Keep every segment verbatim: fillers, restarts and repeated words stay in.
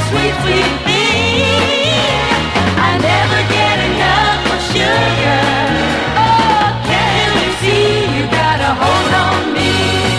sweet, sweet thing. I never get enough of sugar. Oh, can't you see you got a hold on me?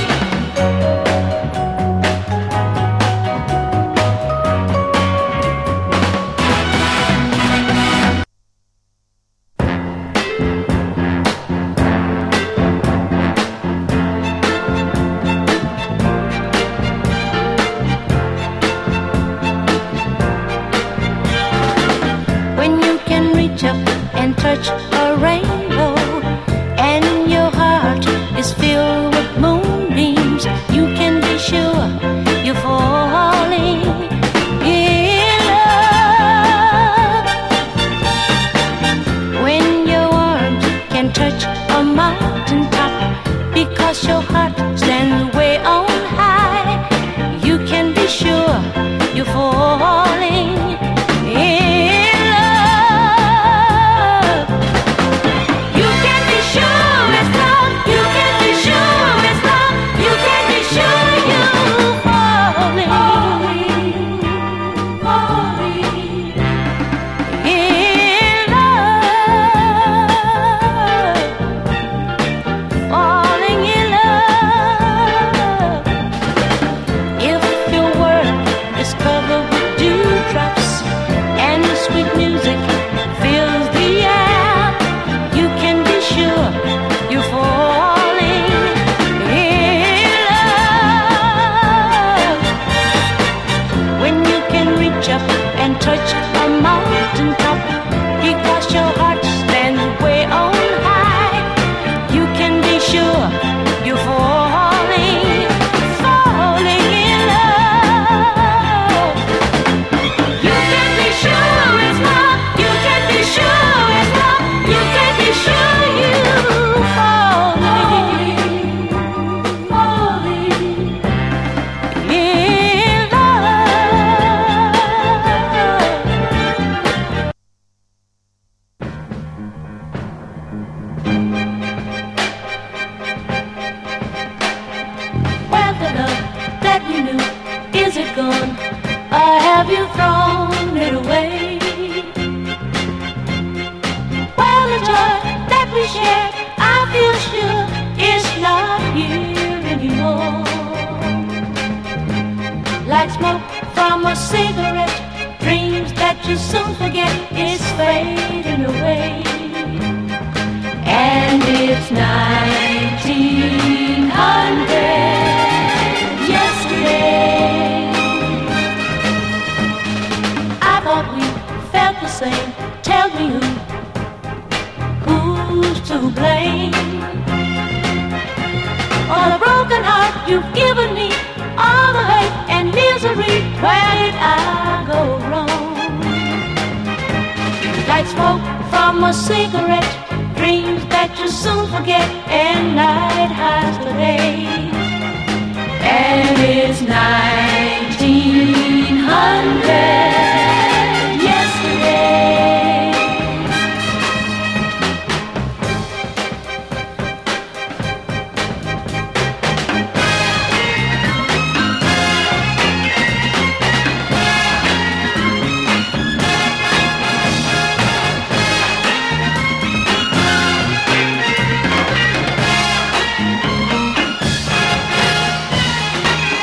Touch a rainbow and your heart is filled with moonbeams, you can be sure you're falling in love. When your arms can touch a mountain top, because your heart stands way on high, you can be sure you're falling in touch a mountain top, because your heart stands way on high, you can be sure you're falling, falling in love. You can be sure it's love, you can be sure it's love, you can be sure you're falling, falling in love. Well, the love that you knew, is it gone, or have you thrown it away? Well, the joy that we shared, I feel sure it's not here anymore. Like smoke from a cigarette, dreams that you soon forget is fading away. And it's nineteen hundred yesterday. I thought we felt the same. Tell me who, who's to blame? For the broken heart you've given me, all the hate and misery. Where did I go wrong? Like smoke from a cigarette, dreams that you soon forget, and night hides the day.